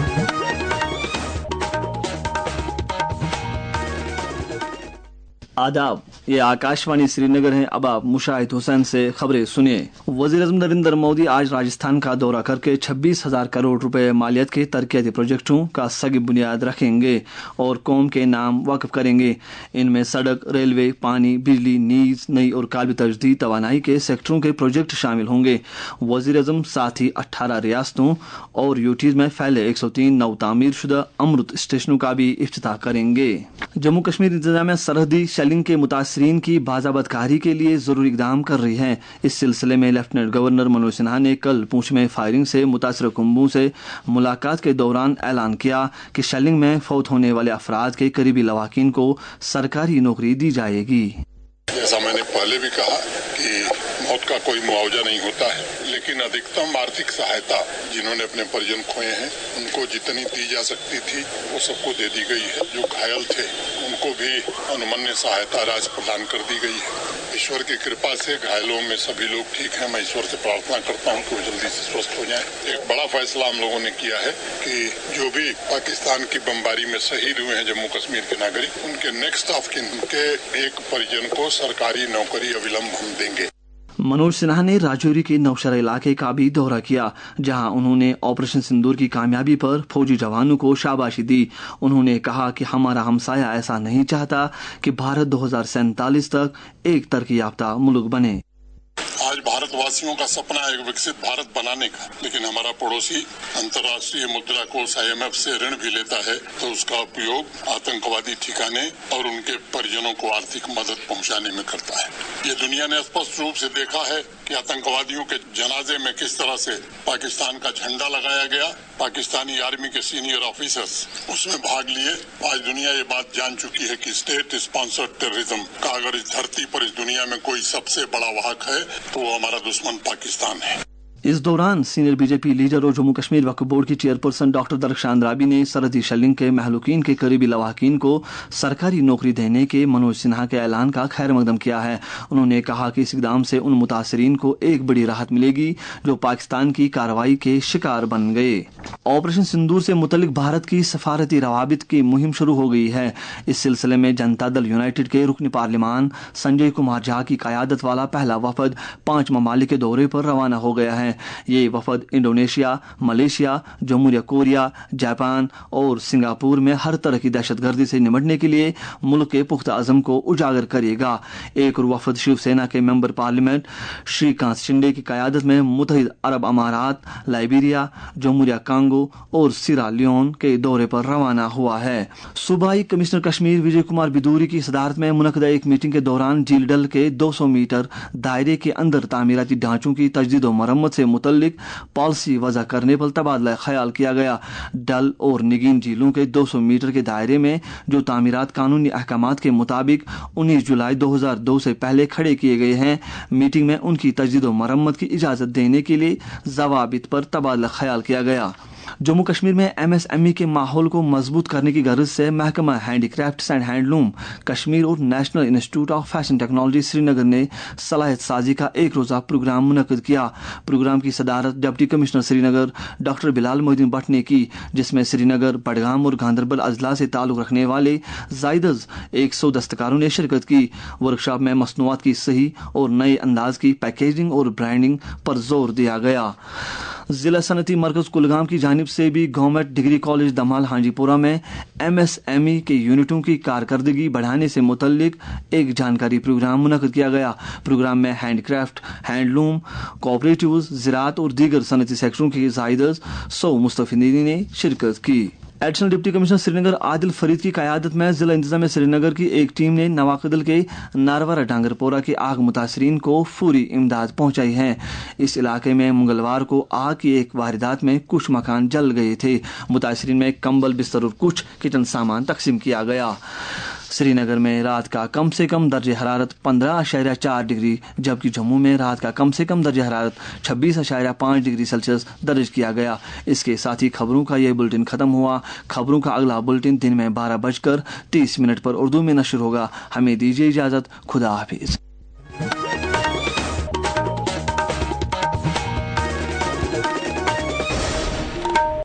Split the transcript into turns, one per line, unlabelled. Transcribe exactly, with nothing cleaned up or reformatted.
आदाब, ये आकाशवाणी श्रीनगर है। अब आप मुशाहिद हुसैन से खबरें सुनिए। वज़ीर-ए-आज़म नरेंद्र मोदी आज राजस्थान का दौरा करके छब्बीस हजार करोड़ रुपए मालियत के तरक्याती प्रोजेक्टों का सगी बुनियाद रखेंगे और कौम के नाम वक्फ करेंगे। इनमें सड़क, रेलवे, पानी, बिजली, नीज, नई और काबिल तजदीद तवानाई के सेक्टरों के प्रोजेक्ट शामिल होंगे। वज़ीर-ए-आज़म साथ ही अट्ठारह रियासतों और यूटीज में फैले एक सौ तीन नव तामीर शुदा अमृत स्टेशनों का भी इफ्तिताह करेंगे। जम्मू कश्मीर इंतजामिया सरहदी शेलिंग के मुतासरीन की बाज़ाबतकारी के लिए जरूरी इकदाम कर रही है। इस सिलसिले में लेफ्टिनेंट गवर्नर मनोज सिन्हा ने कल पूंछ में फायरिंग से मुतासर कुंबों से मुलाकात के दौरान ऐलान किया कि शेलिंग में फौत होने वाले अफराद के करीबी लवाकिन को सरकारी नौकरी दी जाएगी।
जैसा मैंने पहले भी कहा कि मौत का कोई मुआवजा नहीं होता है, लेकिन अधिकतम आर्थिक सहायता जिन्होंने अपने परिजन खोए हैं उनको जितनी दी जा सकती थी वो सबको दे दी गई है। जो घायल थे उनको भी अनुमन्य सहायता राशि प्रदान कर दी गई है। ईश्वर की कृपा से घायलों में सभी लोग ठीक हैं। मैं ईश्वर से प्रार्थना करता हूँ कि वो जल्दी से स्वस्थ हो जाएं। एक बड़ा फैसला हम लोगों ने किया है कि जो भी पाकिस्तान की बमबारी में शहीद हुए हैं जम्मू कश्मीर के नागरिक, उनके नेक्स्ट ऑफ किन के एक परिजन को सरकारी नौकरी अविलंब हम देंगे।
मनोज सिन्हा ने राजौरी के नौशहरा इलाके का भी दौरा किया, जहां उन्होंने ऑपरेशन सिंदूर की कामयाबी पर फौजी जवानों को शाबाशी दी। उन्होंने कहा कि हमारा हमसाया ऐसा नहीं चाहता कि भारत दो हजार सैंतालीस तक एक तरक्की याफ्ता मुल्क बने।
आज भारतवासियों का सपना है एक विकसित भारत बनाने का, लेकिन हमारा पड़ोसी अंतर्राष्ट्रीय मुद्रा कोष आई एम एफ से ऋण भी लेता है तो उसका उपयोग आतंकवादी ठिकाने और उनके परिजनों को आर्थिक मदद पहुंचाने में करता है। ये दुनिया ने स्पष्ट रूप से देखा है कि आतंकवादियों के जनाजे में किस तरह से पाकिस्तान का झंडा लगाया गया। पाकिस्तानी आर्मी के सीनियर ऑफिसर्स उसमें भाग लिए। आज दुनिया ये बात जान चुकी है कि स्टेट स्पॉन्सर्ड टेररिज्म का अगर इस धरती पर इस दुनिया में कोई सबसे बड़ा वाहक है तो वो हमारा दुश्मन पाकिस्तान है।
इस दौरान सीनियर बीजेपी लीडर और जम्मू कश्मीर वक्फ बोर्ड की चेयरपर्सन डॉक्टर दरख्शान राबी ने सरहदी शेलिंग के महलूकीन के करीबी लवाकिन को सरकारी नौकरी देने के मनोज सिन्हा के ऐलान का खैर मकदम किया है। उन्होंने कहा कि इस इकदाम से उन मुतासरीन को एक बड़ी राहत मिलेगी जो पाकिस्तान की कार्रवाई के शिकार बन गए। ऑपरेशन सिंदूर से मुतल्लिक भारत की सफारती रवाबित की मुहिम शुरू हो गई है। इस सिलसिले में जनता दल यूनाइटेड के रुकन पार्लिमान संजय कुमार झा की क़यादत वाला पहला वफद पांच ममालिक के दौरे पर रवाना हो गया है। ये वफद इंडोनेशिया, मलेशिया, जमहूरिया कोरिया, जापान और सिंगापुर में हर तरह की दहशतगर्दी से निपटने के लिए मुल्क के पुख्ता अज़म को उजागर करेगा। एक और वफद शिवसेना के मेंबर पार्लियामेंट श्रीकांत शिंदे की क़यादत में मुत्तहिद अरब अमारात, लाइबेरिया, जमहूरिया कांगो और सिरा लियोन के दौरे पर रवाना हुआ है। सूबाई कमिश्नर कश्मीर विजय कुमार बिदूरी की सदारत में मुनक़दा एक मीटिंग के दौरान झील डल के दो सौ मीटर दायरे के अंदर तामीराती ढांचों की तजदीद और मरम्मत से मुतल्लिक पॉलिसी वज़ा करने पर तबादला ख्याल किया गया। डल और निगीन झीलों के दो सौ मीटर के दायरे में जो तामीरात कानूनी अहकामात के मुताबिक उन्नीस जुलाई दो हजार दो से पहले खड़े किए गए हैं, मीटिंग में उनकी तजदीद और मरम्मत की इजाज़त देने के लिए ज़वाबित पर तबादला ख्याल किया गया। जम्मू कश्मीर में एम एस एम ई के माहौल को मजबूत करने की गर्ज से महकमा हैंडीक्राफ्ट्स एंड हैंडलूम कश्मीर और National Institute of Fashion Technology Srinagar ने सलाहियत साजी का एक रोज़ा प्रोग्राम मुनक़्क़िद किया। प्रोग्राम की सदारत deputy commissioner Srinagar doctor Bilal Mohiuddin Bhat ने की, जिसमें श्रीनगर, बडगाम और गांधरबल अजला से ताल्लुक़ रखने वाले जायदज एक सौ दस्तकारों ने शिरकत की। वर्कशॉप में मसनूआत की सही और नए अंदाज की पैकेजिंग और ब्रांडिंग पर जोर दिया गया। जिला सनती मरकज कुलगाम की जानिब से भी government degree college Damal Hanjipora में एम एस एम ई के यूनिटों की कारकर्दगी बढ़ाने से मुतल्लिक एक जानकारी प्रोग्राम मुनक़्क़िद किया गया। प्रोग्राम में हैंडक्राफ्ट, हैंडलूम, कोऑपरेटिव्स, ज़राअत और दीगर सनती सेक्टरों के जायदज सौ मुस्तफ़ीदीन ने शिरकत की। Additional deputy commissioner Srinagar Adil Farid की क़यादत में जिला इंतजामिया श्रीनगर की एक टीम ने नवाकदल के नारवारा डांगरपोरा के आग मुतासरीन को फौरी इमदाद पहुंचाई है। इस इलाके में मंगलवार को आग की एक वारदात में कुछ मकान जल गए थे। मुतासरीन में कंबल, बिस्तर और कुछ किचन सामान तकसीम किया गया। श्रीनगर में रात का कम से कम दर्ज हरारत पंद्रह अशारिया चार डिग्री जबकि जम्मू में रात का कम से कम दर्ज हरारत छब्बीस अशारिया पाँच डिग्री सेल्सियस दर्ज किया गया। इसके साथ ही खबरों का ये बुलेटिन खत्म हुआ। खबरों का अगला बुलेटिन दिन में बारह बजकर तीस मिनट पर उर्दू में नशर होगा। हमें दीजिए इजाजत। खुदा हाफिज।